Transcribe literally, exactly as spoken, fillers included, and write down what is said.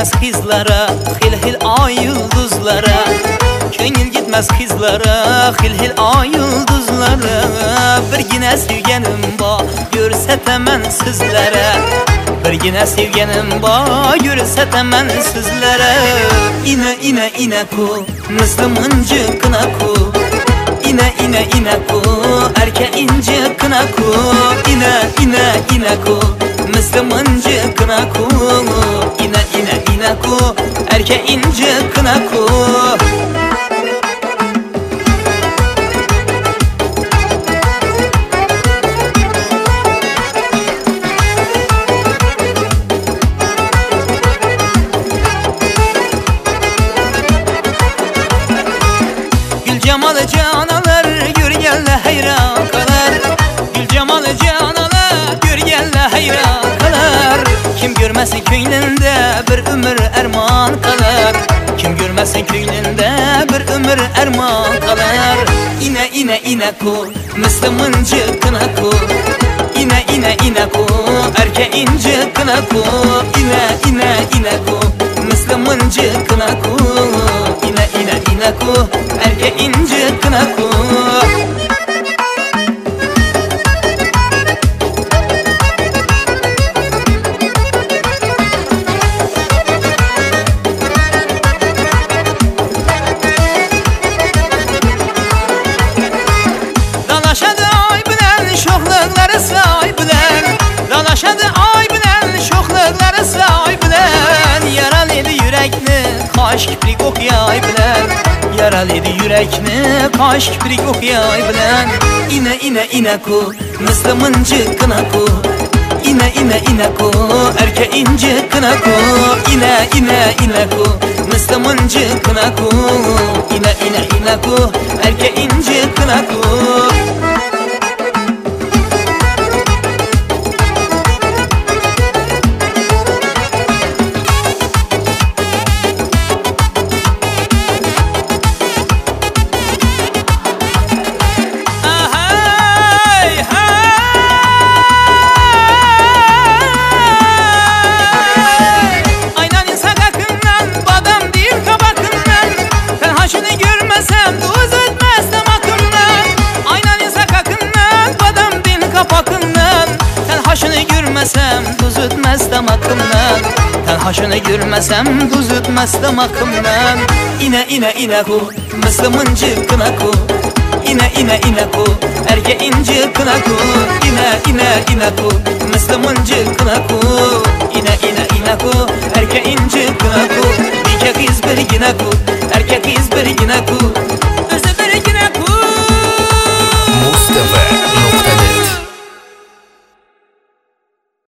gitmez kızlara, hil hil ay yıldızlara. Köngül gitmez kızlara, hil hil ay yıldızlara. Bir yine sevgenim ba, görsetemem sizlere. Bir yine sevgenim ba, görsetemem sizlere. İne ine ine ku, Müslümancı kına ku. İne ine ine ku, erke ince kına ku. İne ine ine ku, Müslümancı kına ku. İne ine ine ku, erke ince kına ku. Gül cemalı canalar, görgenle hayran kalar. Gül cemalı canalar, görgenle hayran kalar. Kim görmesin köynünde bir ömür erman kalar. Kim görmesin köynünde bir ömür erman kalar. İne ine ine ku, Müslümancı kına ku. İne ine ine ku, erke ince kına ku. İne ine ine ku, Müslümancı kına ku. İne ine ine ku, erke ince kına ku. Dalaşadı ay bilen şoxluqları say bilen. Dalaşadı ay bilen şoxluqları say bilen. Yaralıydı yürekni kaş kiprik okuyay bilen. Yaralıydı yürekni kaş kiprik okuyay bilen. İne ine ine ku, Müslümancı kına ku. İne ine ine ku, erke ince kına ku. İne ine ine ku, Müslümancı kına ku. İne ine ine ku, erke ince kına ku. Görmesem tuz ötmez damakımdan. Tenhaşını görmesem tuz ötmez damakımdan. İne ine ine ku, Müslümancı kına ku. İne ine ine ku, erke ince kına ku. İne ine ine ku, Müslümancı kına ku. İne ine ine ku, erke ince kına ku. Bir kez bir yine ku,